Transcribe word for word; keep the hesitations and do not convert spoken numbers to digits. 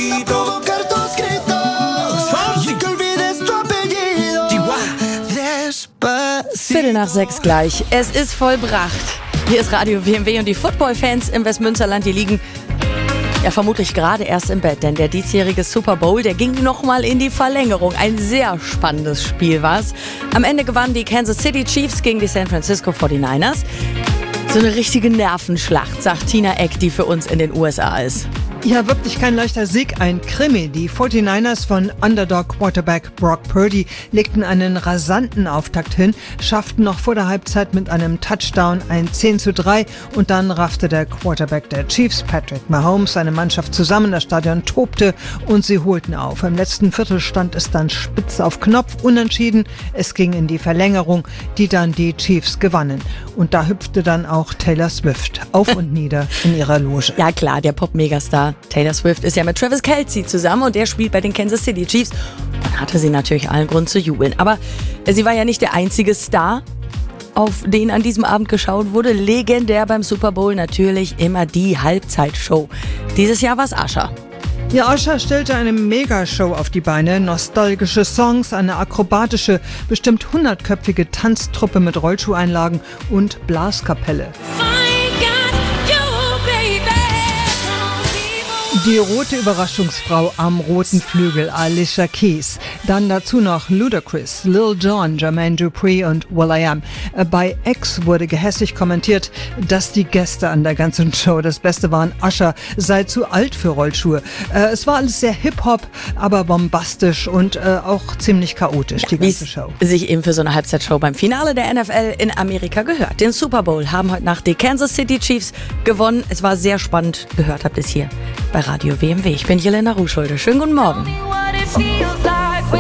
poquito. Viertel nach sechs gleich. Es ist vollbracht. Hier ist Radio W M W und die Football-Fans im Westmünsterland, die liegen ja vermutlich gerade erst im Bett, denn der diesjährige Super Bowl, der ging nochmal in die Verlängerung. Ein sehr spannendes Spiel war es. Am Ende gewannen die Kansas City Chiefs gegen die San Francisco forty-niners. So eine richtige Nervenschlacht, sagt Tina Eck, die für uns in den U S A ist. Ja, wirklich kein leichter Sieg, ein Krimi. Die forty-niners von Underdog-Quarterback Brock Purdy legten einen rasanten Auftakt hin, schafften noch vor der Halbzeit mit einem Touchdown ein zehn zu drei und dann raffte der Quarterback der Chiefs, Patrick Mahomes, seine Mannschaft zusammen, das Stadion tobte und sie holten auf. Im letzten Viertel stand es dann spitz auf Knopf, unentschieden. Es ging in die Verlängerung, die dann die Chiefs gewannen. Und da hüpfte dann auch Taylor Swift auf und nieder in ihrer Loge. Ja klar, der Pop-Megastar Taylor Swift ist ja mit Travis Kelce zusammen und der spielt bei den Kansas City Chiefs. Dann hatte sie natürlich allen Grund zu jubeln. Aber sie war ja nicht der einzige Star, auf den an diesem Abend geschaut wurde. Legendär beim Super Bowl natürlich immer die Halbzeitshow. Dieses Jahr war es Usher. Ja, Usher stellte eine Megashow auf die Beine. Nostalgische Songs, eine akrobatische, bestimmt hundertköpfige Tanztruppe mit Rollschuheinlagen und Blaskapelle. Die rote Überraschungsfrau am roten Flügel, Alicia Keys. Dann dazu noch Ludacris, Lil Jon, Jermaine Dupri und will.i.am. Bei X wurde gehässig kommentiert, dass die Gäste an der ganzen Show, das Beste waren, Usher sei zu alt für Rollschuhe. Es war alles sehr Hip-Hop, aber bombastisch und auch ziemlich chaotisch, die ganze Show. Wie sich eben für so eine Halbzeitshow beim Finale der N F L in Amerika gehört. Den Super Bowl haben heute Nacht die Kansas City Chiefs gewonnen. Es war sehr spannend. Gehört habt ihr es hier bei Radio W M W. Ich bin Jelena Ruhschulde. Schönen guten Morgen.